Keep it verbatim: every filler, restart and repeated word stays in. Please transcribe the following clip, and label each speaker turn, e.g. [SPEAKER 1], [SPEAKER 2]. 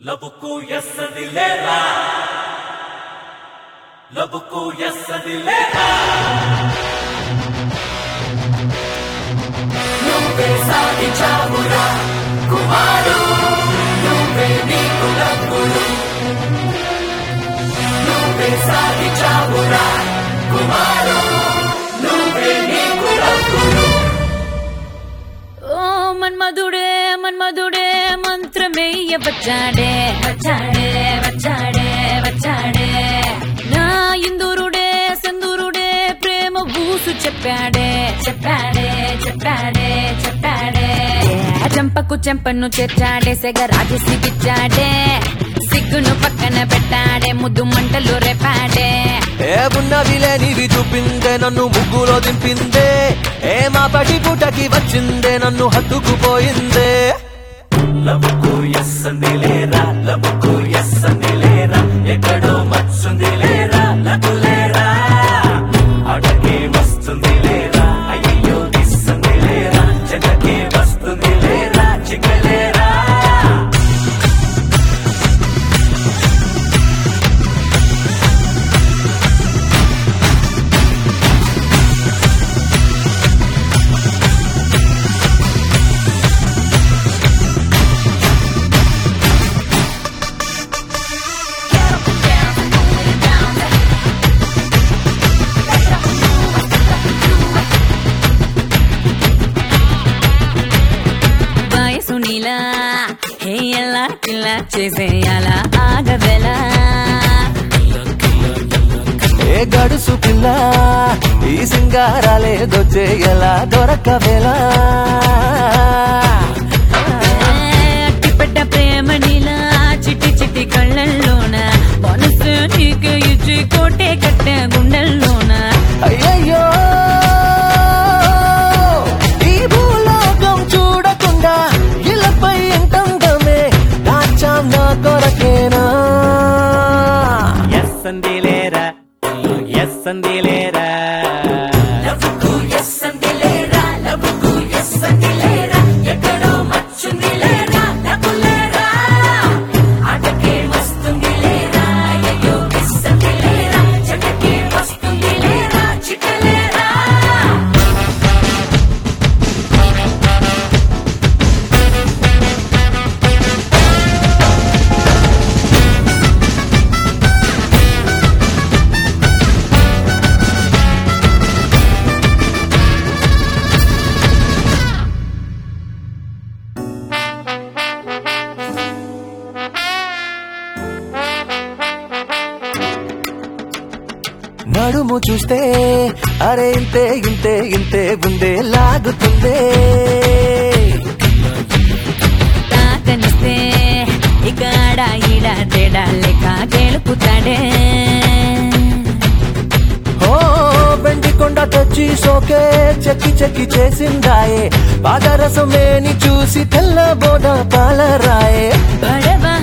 [SPEAKER 1] లబుకు ఎస్సదిలేరా లబుకు ఎస్సదిలేరా నువ్వే సాధించావురా కుమారు నువ్వే నీకు లబ్బులు నువ్వే సాధించావురా కుమారు నువ్వే నీకు లబ్బులు
[SPEAKER 2] ఓ మన్మధుడే మన్మధుడే మంత్రమేయ వచ్చాడే వచ్చాడే వచ్చాడే వచ్చాడే నా ఇందూరుడే సందూరుడే ప్రేమ ఊసు చెప్పాడే చెప్పాడే చెప్పాడే చెప్పాడే చెంపకు చెంపను చేర్చాడే సెగ రాజు సిగిచ్చాడే సిగ్గును పక్కన పెట్టాడే ముద్దు మంటలు రేపాడే
[SPEAKER 3] ఏ ఉన్నవి లేనివి చూపిందే నన్ను ముగ్గులో దింపిందే ఏ మా పడి పుటకి వచ్చిందే నన్ను హత్తుకుపోయిందే
[SPEAKER 1] లబుకు ఎస్సంది లేరా లబుకు ఎస్సంది లేరా ఎక్కడో మచ్చుంది లేరా లబులేరా అడగే వస్తుంది లేరా అయ్యో ఇస్సంది లేరా జగకే వస్తుంది లేరా చిక్కలేరా
[SPEAKER 2] సునీలా హే ఎలా కిలా చేసేయాలా ఆగవేలా
[SPEAKER 3] ఏ గడుసు పిల్ల ఈ సింగారాలే దొచ్చేయలా దొరకవేలా
[SPEAKER 2] అట్టిపెట్ట ప్రేమ నీలా చిట్టి చిట్టి కళ్ళల్లోన మనసు నీకు ఇచ్చి కోటే కట్ట గుండెల్లోన
[SPEAKER 3] అయ్యయ్యో ఈ భూలోకం చూడకుండా ఇలపై ఎంతందమే దాచాం నా కొరకేనా
[SPEAKER 4] ఎస్సంది లేరా ఎస్సంది లేరా
[SPEAKER 1] లబుకు ఎస్సంది లేరా లబుకు ఎస్సంది లేరా ఎక్కడో మచ్చుంది లేరా లబులేరా అడగే వస్తుంది లేరా అయ్యో ఇస్సంది లేరా జగకే వస్తుంది లేరా చిక్కలేరా
[SPEAKER 3] నడుము చూస్తే అరే ఇంతే ఇంతే ఇంతే ఉందే లాగుతుందే
[SPEAKER 2] తాకనిస్తే ఇక్కడ ఈడ తేడా లేక గెలుపుతాడే
[SPEAKER 3] ఓ బెండి కొండ తెచ్చి సోకే చెక్కి చెక్కి చేసిందాయే పాదరసమేని చూసి తెల్ల బోద పాలరాయే
[SPEAKER 2] పడవ